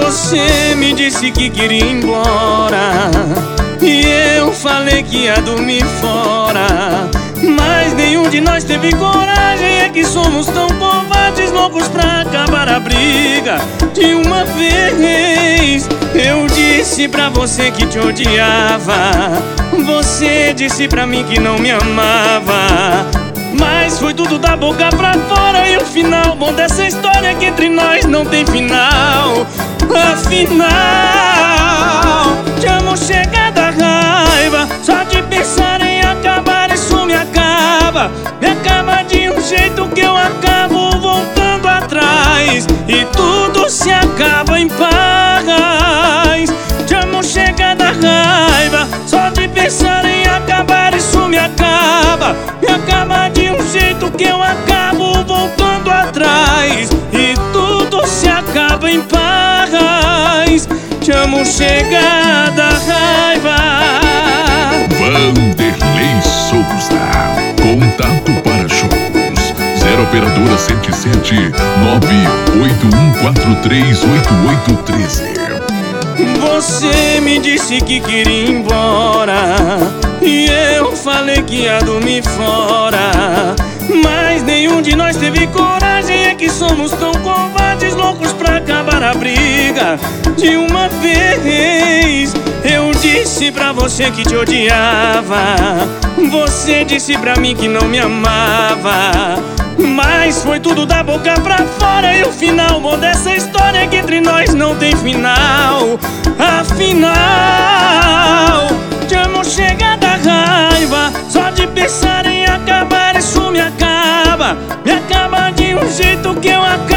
Você me disse que queria ir embora e eu falei que ia dormir fora, mas nenhum de nós teve coragem. É que somos tão covardes, loucos pra acabar a briga de uma vez. Eu disse pra você que te odiava, você disse pra mim que não me amava, mas foi tudo da boca pra fora. E o final bom dessa história é que entre nós não tem final. Afinal, te amo, chega da raiva. Só de pensar em acabar isso me acaba. Me acaba de um jeito que eu acabo voltando atrás e tudo se acaba em paz. Te amo, chega da raiva. Só de pensar em acabar isso me acaba. Me acaba de um jeito que eu acabo voltando atrás e tudo se acaba em paz. Te amo, chega da raiva. Vanderlei Souza. Contato para shows 0 operadora 107 981438813. Você me disse que queria ir embora e eu falei que ia dormir fora, mas nenhum de nós teve coragem. É que somos tão covardes, loucos pra acabar a briga de uma vez. Eu disse pra você que te odiava, você disse pra mim que não me amava, mas foi tudo da boca pra fora. E o final bom dessa história é que entre nós não tem final. Afinal, te amo, chega da raiva. Só de pensar em acabar isso me acaba. Me acaba de um jeito que eu acabo